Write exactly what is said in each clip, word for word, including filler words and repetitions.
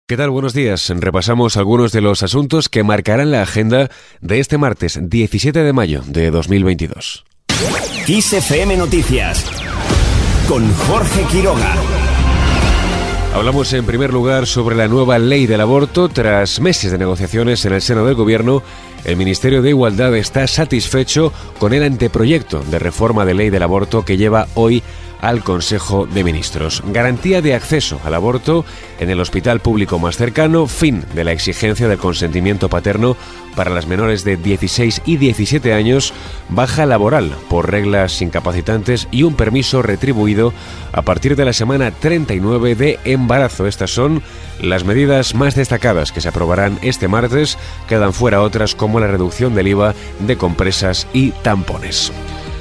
¿Qué tal? Buenos días. Repasamos algunos de los asuntos que marcarán la agenda de este martes diecisiete de mayo de dos mil veintidós. Kiss F M Noticias con Jorge Quiroga. Hablamos en primer lugar sobre la nueva ley del aborto. Tras meses de negociaciones en el seno del Gobierno, el Ministerio de Igualdad está satisfecho con el anteproyecto de reforma de ley del aborto que lleva hoy al Consejo de Ministros. Garantía de acceso al aborto en el hospital público más cercano, fin de la exigencia del consentimiento paterno para las menores de dieciséis y diecisiete años, baja laboral por reglas incapacitantes y un permiso retribuido a partir de la semana treinta y nueve de embarazo. Estas son las medidas más destacadas que se aprobarán este martes. Quedan fuera otras como la reducción del I V A de compresas y tampones.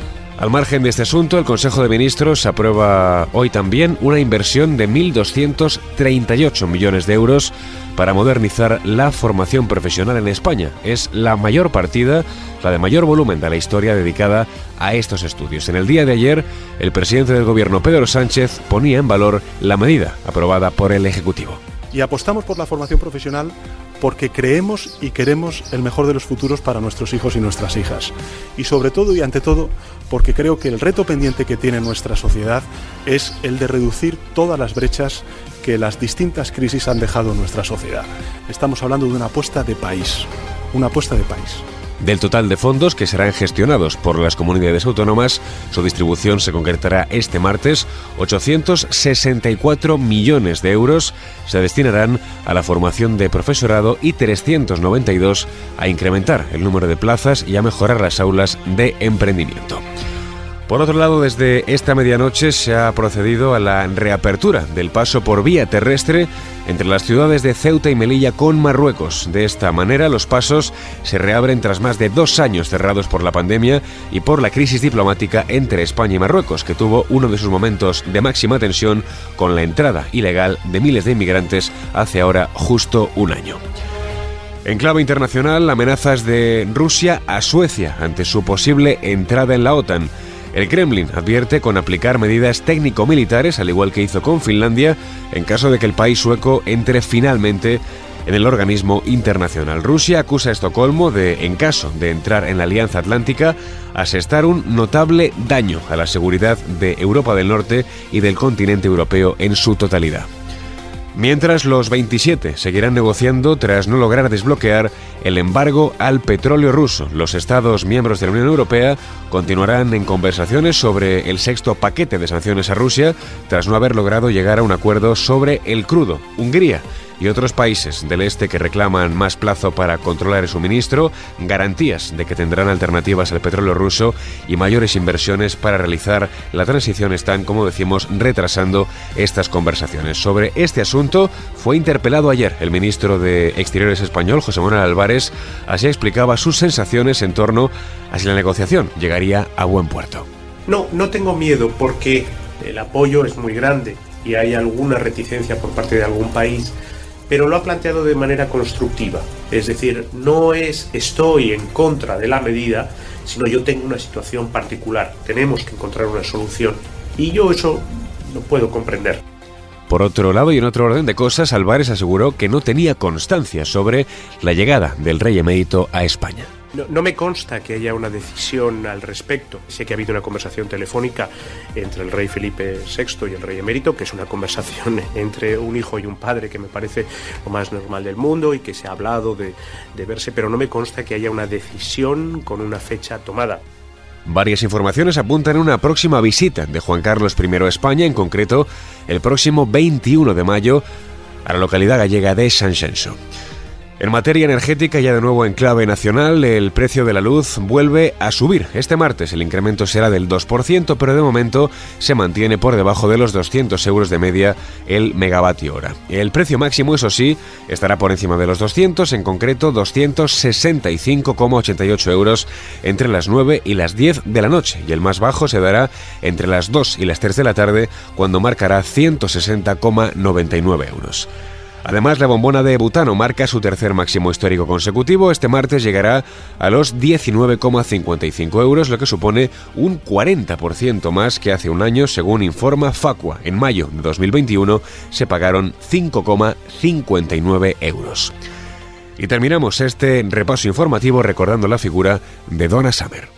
Al margen de este asunto, el Consejo de Ministros aprueba hoy también una inversión de mil doscientos treinta y ocho millones de euros para modernizar la formación profesional en España. Es la mayor partida, la de mayor volumen de la historia dedicada a estos estudios. En el día de ayer, el presidente del Gobierno, Pedro Sánchez, ponía en valor la medida aprobada por el Ejecutivo. Y apostamos por la formación profesional porque creemos y queremos el mejor de los futuros para nuestros hijos y nuestras hijas. Y sobre todo y ante todo, porque creo que el reto pendiente que tiene nuestra sociedad es el de reducir todas las brechas que las distintas crisis han dejado en nuestra sociedad. Estamos hablando de una apuesta de país, una apuesta de país. Del total de fondos que serán gestionados por las comunidades autónomas, su distribución se concretará este martes. ochocientos sesenta y cuatro millones de euros se destinarán a la formación de profesorado y trescientos noventa y dos a incrementar el número de plazas y a mejorar las aulas de emprendimiento. Por otro lado, desde esta medianoche se ha procedido a la reapertura del paso por vía terrestre entre las ciudades de Ceuta y Melilla con Marruecos. De esta manera, los pasos se reabren tras más de dos años cerrados por la pandemia y por la crisis diplomática entre España y Marruecos, que tuvo uno de sus momentos de máxima tensión con la entrada ilegal de miles de inmigrantes hace ahora justo un año. En clave internacional, amenazas de Rusia a Suecia ante su posible entrada en la OTAN. El Kremlin advierte con aplicar medidas técnico-militares, al igual que hizo con Finlandia, en caso de que el país sueco entre finalmente en el organismo internacional. Rusia acusa a Estocolmo de, en caso de entrar en la Alianza Atlántica, asestar un notable daño a la seguridad de Europa del Norte y del continente europeo en su totalidad. Mientras, los veintisiete seguirán negociando tras no lograr desbloquear el embargo al petróleo ruso. Los Estados miembros de la Unión Europea continuarán en conversaciones sobre el sexto paquete de sanciones a Rusia tras no haber logrado llegar a un acuerdo sobre el crudo. Hungría y otros países del este que reclaman más plazo para controlar el suministro, garantías de que tendrán alternativas al petróleo ruso y mayores inversiones para realizar la transición están, como decimos, retrasando estas conversaciones. Sobre este asunto fue interpelado ayer el ministro de Exteriores español, José Manuel Álvarez. Así explicaba sus sensaciones en torno a si la negociación llegaría a buen puerto. No, no tengo miedo porque el apoyo es muy grande y hay alguna reticencia por parte de algún país, pero lo ha planteado de manera constructiva. Es decir, no es estoy en contra de la medida, sino yo tengo una situación particular, tenemos que encontrar una solución, y yo eso lo puedo comprender. Por otro lado, y en otro orden de cosas, Álvarez aseguró que no tenía constancia sobre la llegada del rey emérito a España. No, no me consta que haya una decisión al respecto. Sé que ha habido una conversación telefónica entre el rey Felipe sexto y el rey emérito, que es una conversación entre un hijo y un padre que me parece lo más normal del mundo y que se ha hablado de, de verse, pero no me consta que haya una decisión con una fecha tomada. Varias informaciones apuntan a una próxima visita de Juan Carlos primero a España, en concreto el próximo veintiuno de mayo a la localidad gallega de Sanxenxo. En materia energética, ya de nuevo en clave nacional, el precio de la luz vuelve a subir. Este martes el incremento será del dos por ciento, pero de momento se mantiene por debajo de los doscientos euros de media el megavatio hora. El precio máximo, eso sí, estará por encima de los doscientos, en concreto doscientos sesenta y cinco coma ochenta y ocho euros entre las nueve y las diez de la noche, y el más bajo se dará entre las dos y las tres de la tarde, cuando marcará ciento sesenta coma noventa y nueve euros. Además, la bombona de butano marca su tercer máximo histórico consecutivo. Este martes llegará a los diecinueve coma cincuenta y cinco euros, lo que supone un cuarenta por ciento más que hace un año, según informa Facua. En mayo de dos mil veintiuno se pagaron cinco coma cincuenta y nueve euros. Y terminamos este repaso informativo recordando la figura de Donna Summer.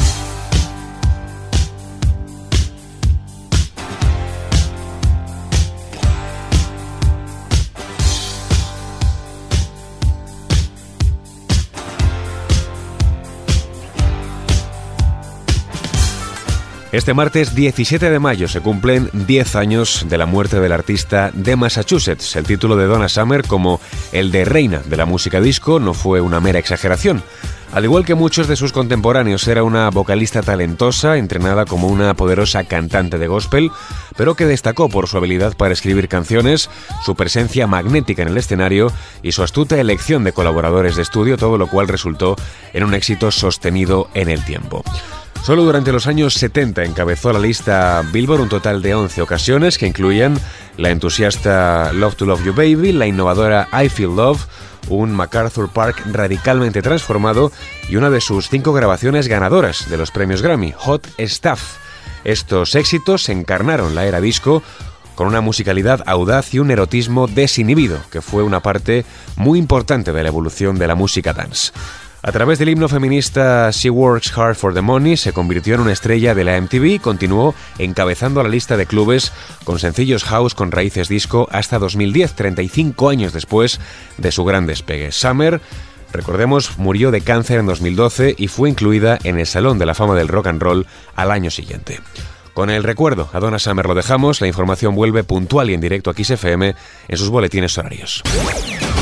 Este martes diecisiete de mayo se cumplen diez años de la muerte del artista de Massachusetts. El título de Donna Summer, como el de reina de la música disco, no fue una mera exageración. Al igual que muchos de sus contemporáneos, era una vocalista talentosa, entrenada como una poderosa cantante de gospel, pero que destacó por su habilidad para escribir canciones, su presencia magnética en el escenario y su astuta elección de colaboradores de estudio, todo lo cual resultó en un éxito sostenido en el tiempo. Solo durante los años setenta encabezó la lista Billboard un total de once ocasiones que incluían la entusiasta Love to Love You Baby, la innovadora I Feel Love, un MacArthur Park radicalmente transformado y una de sus cinco grabaciones ganadoras de los premios Grammy, Hot Stuff. Estos éxitos encarnaron la era disco con una musicalidad audaz y un erotismo desinhibido, que fue una parte muy importante de la evolución de la música dance. A través del himno feminista She Works Hard for the Money se convirtió en una estrella de la M T V y continuó encabezando la lista de clubes con sencillos house con raíces disco hasta dos mil diez, treinta y cinco años después de su gran despegue. Summer, recordemos, murió de cáncer en dos mil doce y fue incluida en el Salón de la Fama del Rock and Roll al año siguiente. Con el recuerdo a Donna Summer lo dejamos, la información vuelve puntual y en directo a Kiss F M en sus boletines horarios.